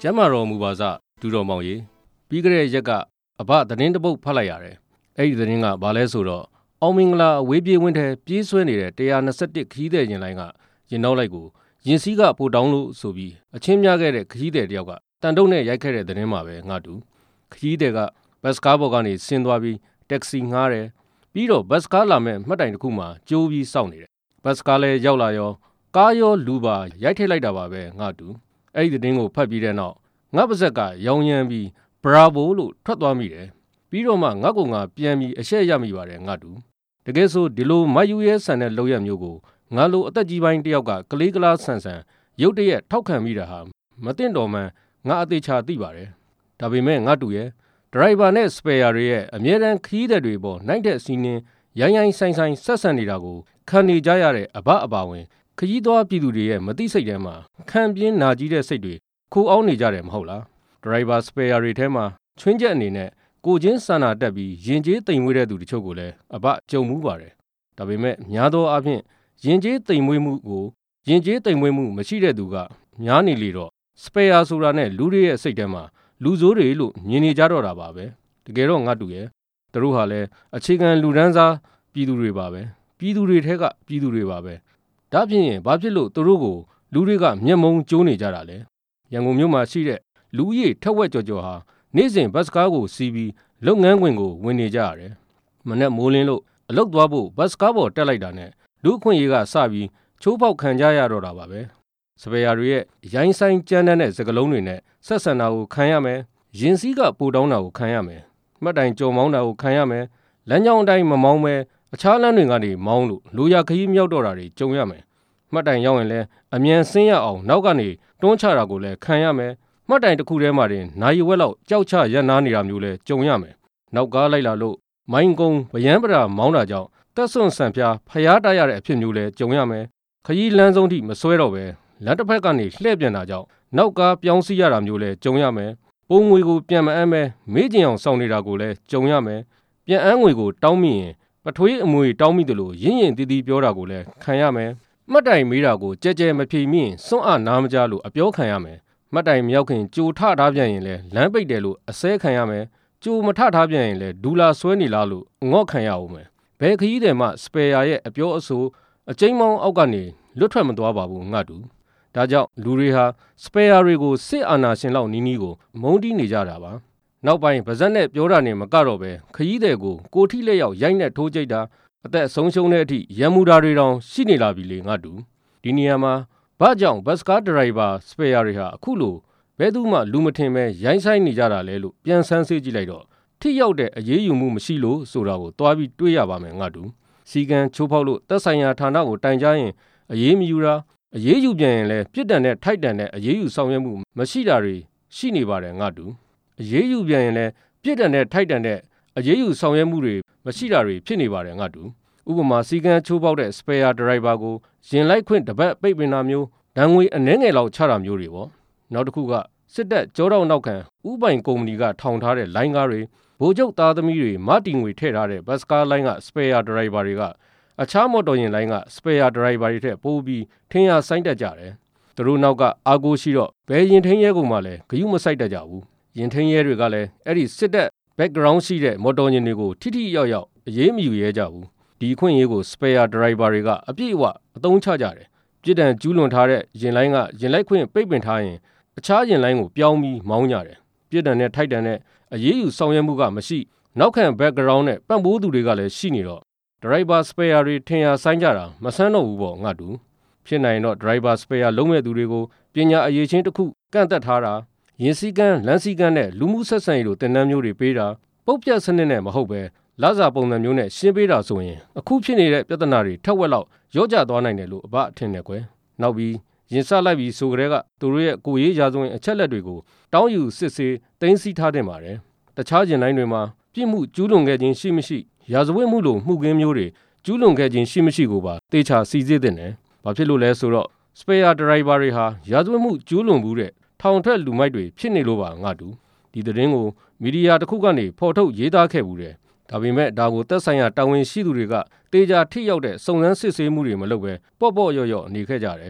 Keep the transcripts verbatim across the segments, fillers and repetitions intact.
ကျမ်းမာတော်မူပါစဒူတော်မောင်ကြီးပြီးကြတဲ့ရက်ကအဘသတင်းတစ်ပုဒ်ဖတ်လိုက်ရတယ်အဲ့ဒီသတင်းကဘာလဲဆိုတော့အောင်မင်္ဂလာအဝေးပြေးဝင်းထဲပြေးဆွဲနေတဲ့one twenty-oneခရီးသည်ရင်လိုင်းကရင်နောက်လိုက်ကိုရင်စည်းကပို့တောင်းလို့ဆိုပြီးအချင်းများခဲ့တဲ့ခရီးသည်တယောက်ကတန်တုံးနဲ့ရိုက်ခဲ့တဲ့သတင်းမှာပဲငါတူခရီးသည်ကဘတ်စကားပေါ်ကနေဆင်းသွားပြီးတက္ကစီငှားတယ်ပြီးတော့ဘတ်စကားလာမဲ့မှတ်တိုင်တစ်ခုမှာကြိုးပြီးစောင့်နေတယ်ဘတ်စကားလည်းရောက်လာရောကားရောလူပါရိုက်ထည့်လိုက်တာပါပဲငါတူအဲ့ဒီသတင်းကိုဖတ်ပြီးတဲ့နောက်ငါပါဇက်ကရောင်ရမ်းပြီးဘရာဗိုလို့ထွက်သွားမိတယ်ပြီးတော့မှငါ့ကိုငါပြန်ပြီးအရှက်ရမိပါတယ်ငါတူတကယ်ဆိုဒီလိုမယူရဲဆန်တဲ့လောက်ရမျိုးကိုငါလိုအသက်ကြီးပိုင်းတယောက်ကကလေးကလားဆန်ဆန်ရုတ်တရက်ထောက်ခံမိတာဟာမသိတော်မှန်ငါအသေးချာသိပါတယ်ဒါပေမဲ့ငါတူရဲ့ဒရိုင်ဘာနဲ့စပယ်ယာတွေရဲ့အမြဲတမ်းခီးတဲ့တွေပေါ်နိုင်တဲ့စီးနင်းရိုင်းရိုင်းဆိုင်ဆိုင်ဆက်ဆံနေတာကိုခံနေကြရတဲ့အဘအပါဝင်ခရီးသွားပြည်သူတွေရဲ့မသိစိတ်ထဲမှာခံပြင်းနာကြီးတဲ့စိတ်တွေခိုးအောင်နေကြတယ်မဟုတ်လားဒရိုင်ဘာစပယ်ယာတွေထဲမှာချွင်းချက်အနေနဲ့ကိုချင်းစန္နာတက်ပြီးရင်ကျေးတိမ်မွေးတဲ့သူတချို့ကိုလည်းအဘကြုံမှုပါတယ်ဒါပေမဲ့များသောအားဖြင့်ရင်ကျေးတိမ်မွေးမှုကိုရင်ကျေးတိမ်မွေးမှုမရှိတဲ့သူကများနေလေတော့စပယ်ယာဆိုတာနဲ့လူတွေရဲ့စိတ်ထဲမှာလူဆိုးတွေလို့မြင်နေကြတော့တာပါပဲတကယ်တော့ငါတူရဲ့သူတို့ဟာလည်းအခြေခံလူဒန်းစားပြည်သူတွေပါပဲပြည်သူတွေထဲကပြည်သူတွေပါပဲဒါဖြစ်ရင်ဘာဖြစ်လို့သူတို့ကိုလူတွေကမျက်မုံကျိုးနေကြတာလဲရန်ကုန်မြို့မှာရှိတဲ့လူကြီးထက်ဝက်ကြော်ကြော်ဟာနေ့စဉ်ဘတ်စကားကိုစီးပြီးလုပ်ငန်းခွင်ကိုဝင်နေကြရတယ်မနေ့မိုးလင်းလို့အလုပ်သွားဖို့ဘတ်စကားပေါ်တက်လိုက်တာနဲ့လူအခွင့်အရေးကစပြီးချိုးဖောက်ခံကြရတော့တာပါပဲစပယ်ယာတွေရဲ့ရိုင်းဆိုင်ကြမ်းတမ်းတဲ့စကလုံးတွေနဲ့ဆက်ဆံတာကိုခံရမယ်ရင်စည်းကပိုတောင်းတာကိုခံရမယ်မှတ်တိုင်ကြော်မောင်းတာကိုခံရမယ်လမ်းကြောင်းအတိုင်းမမောင်းပဲအခြားလမ်းတွေကနေမောင်းလို့လိုရာခရီးမြောက်တော့တာတွေကြုံရမယ်မှတ်တိုင်ရောက်ရင်လည်းအမြန်ဆင်းရအောင်နောက်ကနေတွန်းချတာကိုလည်းခံရမယ်မှတ်တိုင်တစ်ခုထဲမှာတင်နိုင်ရွက်လောက်ကြောက်ချရပ်နားနေတာမျိုးလည်းကြုံရမယ်နောက်ကားလိုက်လာလို့မိုင်းကုန်းဗယန်းပရာမောင်းတာကြောင့်တက်ဆွန့်ဆန်ဖျားဖျားတရတဲ့အဖြစ်မျိုးလည်းကြုံရမယ်ခရီးလမ်းဆုံးထိမဆွဲတော့ပဲလမ်းတစ်ဖက်ကနေလှည့်ပြန်တာကြောင့်နောက်ကားပြောင်းစီရတာမျိုးလည်းကြုံရမယ်ပုံငွေကိုပြန်မအမ်းပဲမေးကျင်အောင်စောင့်နေတာကိုလည်းကြုံရမယ်ပြန်အမ်းငွေကိုတောင်းမိရင်ပထွေးအမွေတောင်းမိတယ်လို့ရင်းရင်တီးတီးပြောတာကိုလည်းခံရမယ်မှတ်တိုင်မေးတာကိုကြဲကြဲမဖြေမိရင်စွန့်အားနားမကြလို့အပြောခံရမယ်မှတ်တိုင်မရောက်ခင်ကြိုထထားပြန်ရင်လည်းလမ်းပိတ်တယ်လို့အစဲခံရမယ်ကြိုမထထားပြန်ရင်လည်းဒူလာဆွဲနေလားလို့ငေါ့ခံရအောင်မယ်ဘယ်ခရီးတယ်မှစပယ်ယာရဲ့အပြောအဆိုအကျိန်းမောင်းအောက်ကနေလွတ်ထွက်မသွားပါဘူးငါတူဒါကြောင့်လူတွေဟာစပယ်ယာတွေကိုစစ်အာဏာရှင်လောက်နီးနီးကိုမုန်းတီးနေကြတာပါနောက်ပိုင်းဗဇက်နဲ့ပြောတာနေမကတော့ပဲခရီးတယ်ကိုကိုထိလက်ရောက်ရိုက်နဲ့ထိုးကြိတ်တာအသက်ဆုံးရှုံးတဲ့အထိရံမူတာတွေတောင်ရှိနေလာပြီလေငါတူဒီနေရာမှာဘာကြောင့်ဘတ်စကားဒရိုင်ဘာစပယ်ယာတွေဟာအခုလိုဘယ်သူမှလူမထင်ပဲရိုင်းဆိုင်နေကြတာလဲလို့ပြန်ဆန်းစစ်ကြည့်လိုက်တော့ထိရောက်တဲ့အရေးယူမှုမရှိလို့ဆိုတာကိုတွားပြီးတွေးရပါမယ်ငါတူစီကံချိုးဖောက်လို့သက်ဆိုင်ရာဌာနကိုတိုင်ကြားရင်အရေးမယူတာအရေးယူပြန်ရင်လည်းပြစ်ဒဏ်နဲ့ထိုက်တန်တဲ့အရေးယူဆောင်ရွက်မှုမရှိတာတွေရှိနေပါတယ်ငါတူအရေးယူပြန်ရင်လည်းပြစ်ဒဏ်နဲ့ထိုက်တန်တဲ့အရေးယူဆောင်ရွက်မှုတွေမရှိတာတွေဖြစ်နေပါတယ်ငါတူဥပမာစီကံချိုးဖောက်တဲ့စပယ်ယာဒရိုင်ဘာကိုရင်လိုက်ခွင့်တပတ်ပိတ်ပင်တာမျိုးဒဏ်ငွေအနည်းငယ်လောက်ချတာမျိုးတွေပေါ့နောက်တစ်ခုကစစ်တပ်ကြောတော့နောက်ခံဥပိုင်ကုမ္ပဏီကထောင်ထားတဲ့လိုင်းကားတွေဗိုလ်ချုပ်သားသမီးတွေမတီငွေထည့်ထားတဲ့ဘတ်စကားလိုင်းကစပယ်ယာဒရိုင်ဘာတွေကအခြားမော်တော်ယာဉ်လိုင်းကစပယ်ယာဒရိုင်ဘာတွေထက်ပိုပြီးထင်ရဆိုင်တတ်ကြတယ်သူတို့နောက်ကအာကိုရှိတော့ဘယ်ရင်ထင်းရဲကုန်မှလည်းဂယုမဆိုင်တတ်ကြဘူးရင်ထင်းရဲတွေကလည်းအဲ့ဒီစစ်တပ် background ရှိတဲ့မော်တော်ယာဉ်တွေကိုထိထိရောက်ရောက်အရေးမယူရဲကြဘူးဒီအခွင့်အရေးကိုစပယ်ယာဒရိုင်ဘာတွေကအပြည့်အဝအသုံးချကြတယ်ပြစ်ဒဏ်ကျူးလွန်ထားတဲ့ယာဉ်လိုင်းကယာဉ်လိုက်ခွင့်ပိတ်ပင်ထားရင်အခြားယာဉ်လိုင်းကိုပြောင်းပြီးမောင်းကြတယ်ပြစ်ဒဏ်နဲ့ထိုက်တန်တဲ့အရေးယူဆောင်ရွက်မှုကမရှိနောက်ခံ background နဲ့ပံ့ပိုးသူတွေကလည်းရှိနေတော့ဒရိုင်ဘာစပယ်ယာတွေထင်ရဆိုင်ကြတာမဆန်းတော့ဘူးပေါ့ငါတူဖြစ်နိုင်တော့ဒရိုင်ဘာစပယ်ယာလုံးမဲ့သူတွေကိုပညာအရေးချင်းတစ်ခုကန့်သက်ထားတာရင်စည်းကမ်းလမ်းစည်းကမ်းနဲ့လူမှုဆက်ဆံရေးလိုတင်နန်းမျိုးတွေပေးတာပုတ်ပြတ်စနစ်နဲ့မဟုတ်ပဲလစာပုံစံမျိုးနဲ့ရှင်းပေးတာဆိုရင်အခုဖြစ်နေတဲ့ပြဿနာတွေထက်ဝက်လောက်ရော့ကျသွားနိုင်တယ်လို့အဘအထင်နဲ့ကွယ်နောက်ပြီးရင်စလိုက်ပြီးဆိုကြတဲ့ကသူတို့ရဲ့ကိုရေးရာဇဝင်အချက်လက်တွေကိုတောင်းယူစစ်ဆေးသိမ်းဆည်းထားတင်ပါတယ်တခြားကျင်တိုင်းတွေမှာပြစ်မှုကျူးလွန်ခဲ့ခြင်းရှိမရှိရာဇဝတ်မှုလိုမှုခင်းမျိုးတွေကျူးလွန်ခဲ့ခြင်းရှိမရှိကိုပါတေချာစီစစ်တဲ့နယ်ဘာဖြစ်လို့လဲဆိုတော့စပယ်ယာဒရိုင်ဘာတွေဟာရာဇဝတ်မှုကျူးလွန်မှုတဲ့ထောင်ထွက်လူမိုက်တွေဖြစ်နေလို့ပါငါတူဒီသတင်းကိုမီဒီယာတစ်ခုကနေဖော်ထုတ်ရေးသားခဲ့ဘူးတယ်ဒါပေမဲ့ဒါကိုသက်ဆိုင်ရာတာဝန်ရှိသူတွေကတေချာထိရောက်တဲ့စုံစမ်းစစ်ဆေးမှုတွေမလုပ်ပဲပေါ့ပေါ့ရော့ရော့နေခဲ့ကြတယ်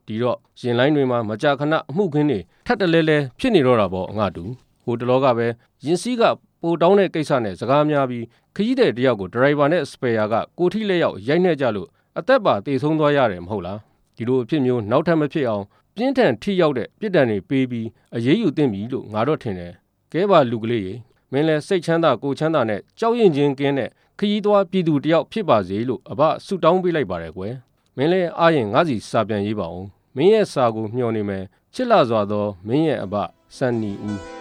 ဒီတော့ရင်လိုင်းတွေမှာမကြာခဏအမှုခင်းတွေထပ်တလဲလဲဖြစ်နေတော့တာပေါ့ငါတူဟိုတလောကပဲရင်စည်းကပိုတောင်းတဲ့ကိစ္စနဲ့စကားများပြီးခရီးသည်တယောက်ကိုဒရိုင်ဘာနဲ့စပယ်ယာကကိုထိလက်ရောက်ရိုက်နှက်ကြလို့အသက်ပါတေဆုံးသွားရတယ်မဟုတ်လားဒီလိုအဖြစ်မျိုးနောက်ထပ်မဖြစ်အောင်ပြင်းထန်ထိရောက်တဲ့ပြစ်ဒဏ်တွေပေးပြီးအရေးယူသင့်ပြီလို့ငါတော့ထင်တယ်ကဲပါလူကလေးရေမင်းလဲစိတ်ချမ်းသာကိုချမ်းသာနဲ့ကြောက်ရွံ့ခြင်းကင်းတဲ့ခရီးသွားပြည်သူတယောက်ဖြစ်ပါစေလို့အဘဆုတောင်းပေးလိုက်ပါတယ်ကွယ်မင်းလဲအားရင်ငါစီစာပြန်ရေးပါအောင်မင်းရဲ့စာကိုမျှော်နေမယ်ချစ်လာစွာသောမင်းရဲ့အဘစန်နီဦး